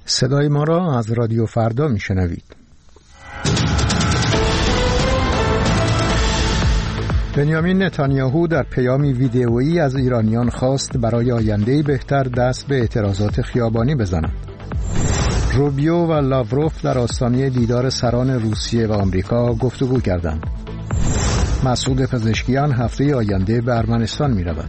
صدای ما را از رادیو فردا میشنوید. بنیامین نتانیاهو در پیامی ویدئویی از ایرانیان خواست برای آینده‌ای بهتر دست به اعتراضات خیابانی بزنند. روبیو و لاوروف در آستانه دیدار سران روسیه و آمریکا گفتگو کردند. مسعود پزشکیان هفته آینده به ارمنستان می‌رود.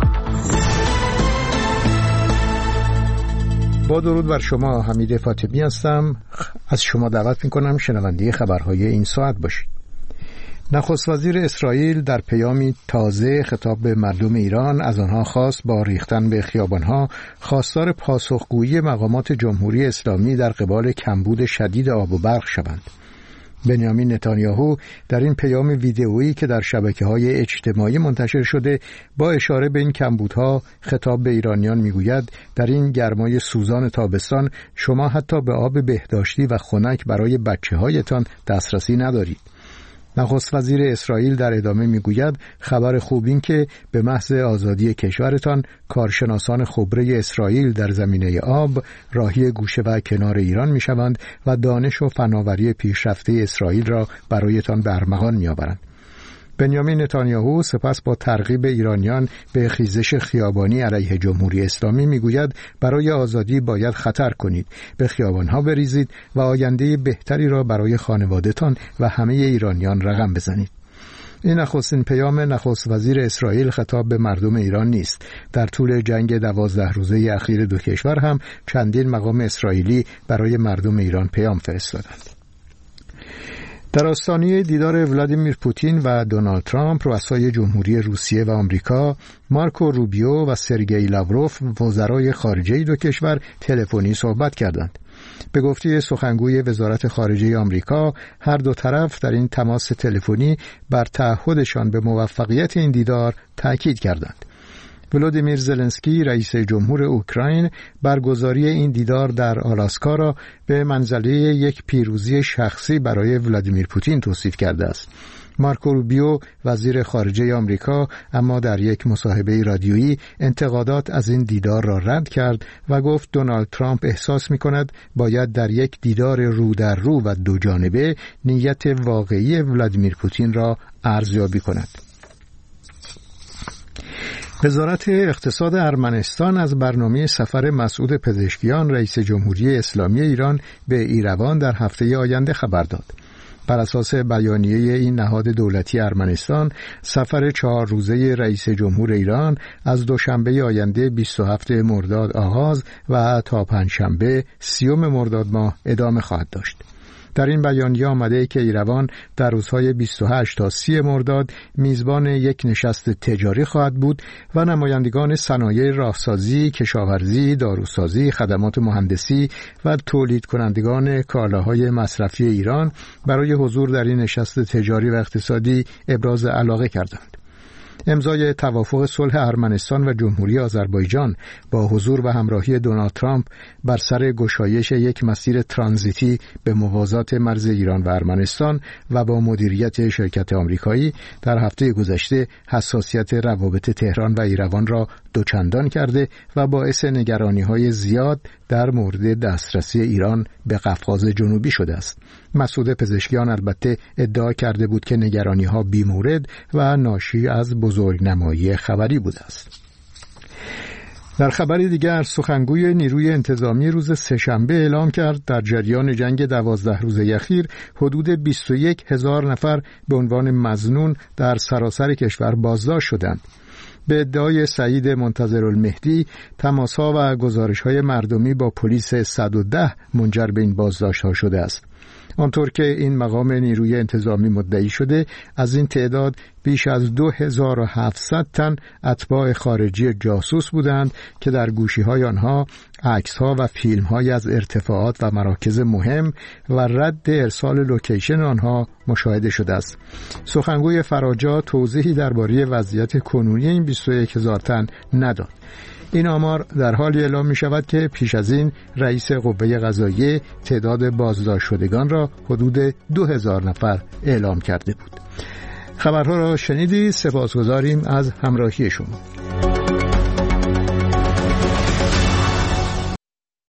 با درود بر شما، حمید فاطمی هستم. از شما دعوت می‌کنم شنونده خبرهای این ساعت باشید. نخست وزیر اسرائیل در پیامی تازه خطاب به مردم ایران از آنها خواست با ریختن به خیابانها خواستار پاسخگویی مقامات جمهوری اسلامی در قبال کمبود شدید آب و برق شوند. بنیامین نتانیاهو در این پیام ویدئویی که در شبکه‌های اجتماعی منتشر شده با اشاره به این کمبودها خطاب به ایرانیان میگوید در این گرمای سوزان تابستان شما حتی به آب بهداشتی و خنک برای بچه‌هایتان دسترسی ندارید. نخست وزیر اسرائیل در ادامه میگوید خبر خوب این که به محض آزادی کشورتان کارشناسان خبره اسرائیل در زمینه آب راهی گوشه و کنار ایران میشوند و دانش و فناوری پیشرفته اسرائیل را برایتان به ارمغان میآورند. بنیامین نتانیاهو سپس با ترغیب ایرانیان به خیزش خیابانی علیه جمهوری اسلامی میگوید برای آزادی باید خطر کنید، به خیابانها بریزید و آینده بهتری را برای خانواده‌تان و همه ایرانیان رقم بزنید. این نخستین پیام نخست وزیر اسرائیل خطاب به مردم ایران نیست. در طول جنگ 12 روزه اخیر دو کشور هم چندین مقام اسرائیلی برای مردم ایران پیام فرستادند. در آستانه دیدار ولادیمیر پوتین و دونالد ترامپ، رؤسای جمهوری روسیه و آمریکا، مارکو روبیو و سرگئی لاوروف، وزرای خارجه دو کشور، تلفنی صحبت کردند. به گفته سخنگوی وزارت خارجه آمریکا، هر دو طرف در این تماس تلفنی بر تعهدشان به موفقیت این دیدار تاکید کردند. ولودیمیر زلنسکی رئیس جمهور اوکراین برگزاری این دیدار در آلاسکا را به منزله یک پیروزی شخصی برای ولادیمیر پوتین توصیف کرده است. مارکو روبیو وزیر خارجه آمریکا اما در یک مصاحبه رادیویی انتقادات از این دیدار را رد کرد و گفت دونالد ترامپ احساس می‌کند باید در یک دیدار رو در رو و دو جانبه نیت واقعی ولادیمیر پوتین را ارزیابی کند. وزارت اقتصاد ارمنستان از برنامه سفر مسعود پزشکیان رئیس جمهوری اسلامی ایران به ایروان در هفته آینده خبر داد. بر اساس بیانیه این نهاد دولتی ارمنستان، سفر 4 روزه رئیس جمهور ایران از دوشنبه آینده 27 مرداد آغاز و تا پنجشنبه 30 مرداد ماه ادامه خواهد داشت. در این بیانیه آمده که ایروان در روزهای 28 تا 30 مرداد میزبان یک نشست تجاری خواهد بود و نمایندگان صنایع راهسازی، کشاورزی، داروسازی، خدمات مهندسی و تولید کنندگان کالاهای مصرفی ایران برای حضور در این نشست تجاری و اقتصادی ابراز علاقه کردند. امضای توافق صلح ارمنستان و جمهوری آذربایجان با حضور و همراهی دونالد ترامپ بر سر گشایش یک مسیر ترانزیتی به موازات مرز ایران و ارمنستان و با مدیریت شرکت آمریکایی در هفته گذشته حساسیت روابط تهران و ایروان را دوچندان کرده و باعث نگرانی‌های زیاد در مورد دسترسی ایران به قفقاز جنوبی شده است. مسعود پزشکیان البته ادعا کرده بود که نگرانی‌ها بی‌مورد و ناشی از بزرگنمایی خبری بوده است. در خبری دیگر، سخنگوی نیروی انتظامی روز سه‌شنبه اعلام کرد در جریان جنگ 12 روزه اخیر حدود 21,000 نفر به عنوان مظنون در سراسر کشور بازداشت شدند. به ادعای سعید منتظرالمهدی، تماس‌ها و گزارش‌های مردمی با پلیس 110 منجر به این بازداشت‌ها شده است. آنطور که این مقام نیروی انتظامی مدعی شده، از این تعداد بیش از 2700 تن اتباع خارجی جاسوس بودند که در گوشی‌های آنها عکس‌ها و فیلم‌های از ارتفاعات و مراکز مهم و رد ارسال لوکیشن آنها مشاهده شده است. سخنگوی فراجا توضیحی درباره وضعیت کنونی این 21,000 تن نداد. این آمار در حالی اعلام می شود که پیش از این رئیس قوه قضاییه تعداد بازداشت شدگان را حدود 2000 نفر اعلام کرده بود. خبرها را شنیدید. سپاسگزاریم از همراهی شما.